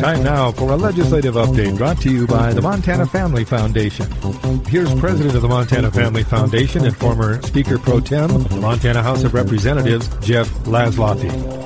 Time now for a legislative update brought to you by the Montana Family Foundation. Here's President of the Montana Family Foundation and former Speaker Pro Tem of the Montana House of Representatives, Jeff Laszloffy.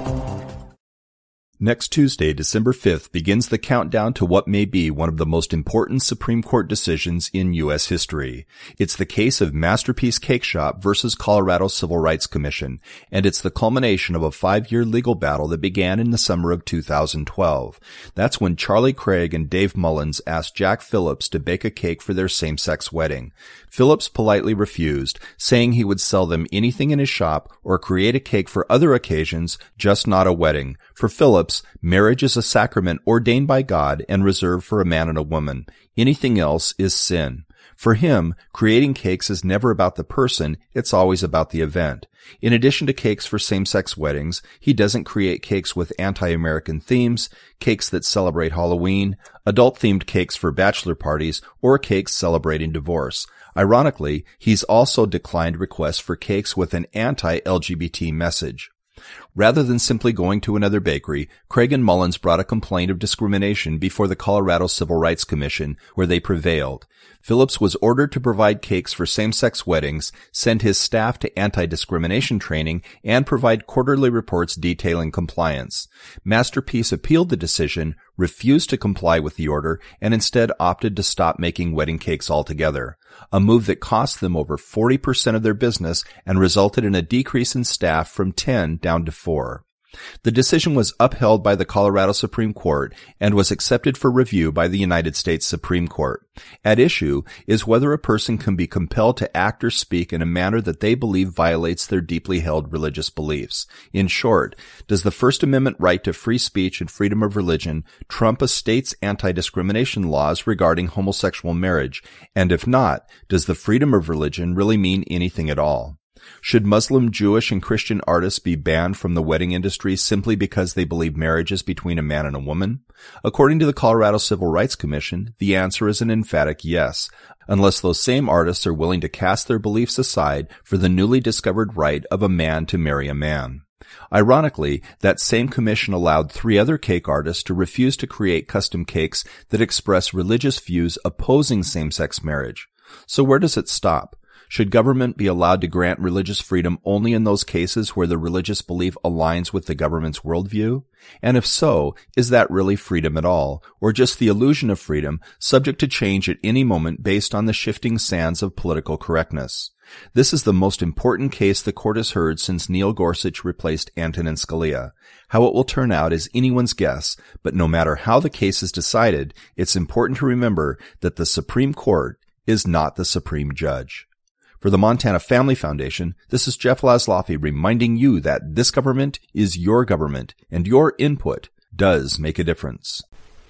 Next Tuesday, December 5th, begins the countdown to what may be one of the most important Supreme Court decisions in U.S. history. It's the case of Masterpiece Cake Shop versus Colorado Civil Rights Commission, and it's the culmination of a 5-year legal battle that began in the summer of 2012. That's when Charlie Craig and Dave Mullins asked Jack Phillips to bake a cake for their same-sex wedding. Phillips politely refused, saying he would sell them anything in his shop or create a cake for other occasions, just not a wedding. For Phillips, marriage is a sacrament ordained by God and reserved for a man and a woman. Anything else is sin. For him, creating cakes is never about the person, it's always about the event. In addition to cakes for same-sex weddings, he doesn't create cakes with anti-American themes, cakes that celebrate Halloween, adult-themed cakes for bachelor parties, or cakes celebrating divorce. Ironically, he's also declined requests for cakes with an anti-LGBT message. Rather than simply going to another bakery, Craig and Mullins brought a complaint of discrimination before the Colorado Civil Rights Commission, where they prevailed. Phillips was ordered to provide cakes for same-sex weddings, send his staff to anti-discrimination training, and provide quarterly reports detailing compliance. Masterpiece appealed the decision, refused to comply with the order, and instead opted to stop making wedding cakes altogether, a move that cost them over 40% of their business and resulted in a decrease in staff from 10 down to 4. The decision was upheld by the Colorado Supreme Court and was accepted for review by the United States Supreme Court. At issue is whether a person can be compelled to act or speak in a manner that they believe violates their deeply held religious beliefs. In short, does the First Amendment right to free speech and freedom of religion trump a state's anti-discrimination laws regarding homosexual marriage? And if not, does the freedom of religion really mean anything at all? Should Muslim, Jewish, and Christian artists be banned from the wedding industry simply because they believe marriage is between a man and a woman? According to the Colorado Civil Rights Commission, the answer is an emphatic yes, unless those same artists are willing to cast their beliefs aside for the newly discovered right of a man to marry a man. Ironically, that same commission allowed 3 other cake artists to refuse to create custom cakes that express religious views opposing same-sex marriage. So where does it stop? Should government be allowed to grant religious freedom only in those cases where the religious belief aligns with the government's worldview? And if so, is that really freedom at all, or just the illusion of freedom, subject to change at any moment based on the shifting sands of political correctness? This is the most important case the court has heard since Neil Gorsuch replaced Antonin Scalia. How it will turn out is anyone's guess, but no matter how the case is decided, it's important to remember that the Supreme Court is not the supreme judge. For the Montana Family Foundation, this is Jeff Laszloffy reminding you that this government is your government, and your input does make a difference.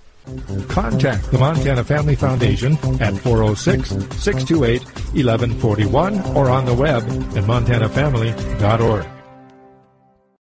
Contact the Montana Family Foundation at 406-628-1141 or on the web at montanafamily.org.